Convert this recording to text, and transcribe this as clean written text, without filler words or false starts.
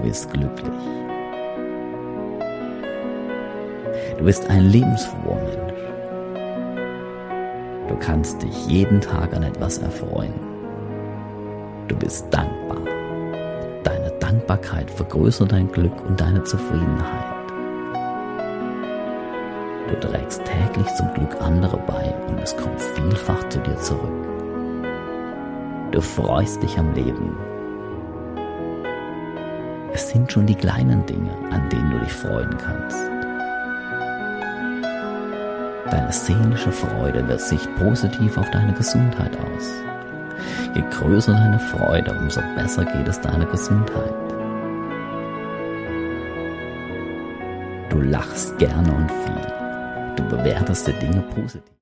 bist glücklich. Du bist ein lebensfroher Mensch. Du kannst dich jeden Tag an etwas erfreuen. Du bist dankbar. Deine Dankbarkeit vergrößert dein Glück und deine Zufriedenheit. Du trägst täglich zum Glück andere bei und es kommt vielfach zu dir zurück. Du freust dich am Leben. Es sind schon die kleinen Dinge, an denen du dich freuen kannst. Deine seelische Freude wirkt sich positiv auf deine Gesundheit aus. Je größer deine Freude, umso besser geht es deiner Gesundheit. Du lachst gerne und viel. Du bewertest die Dinge positiv.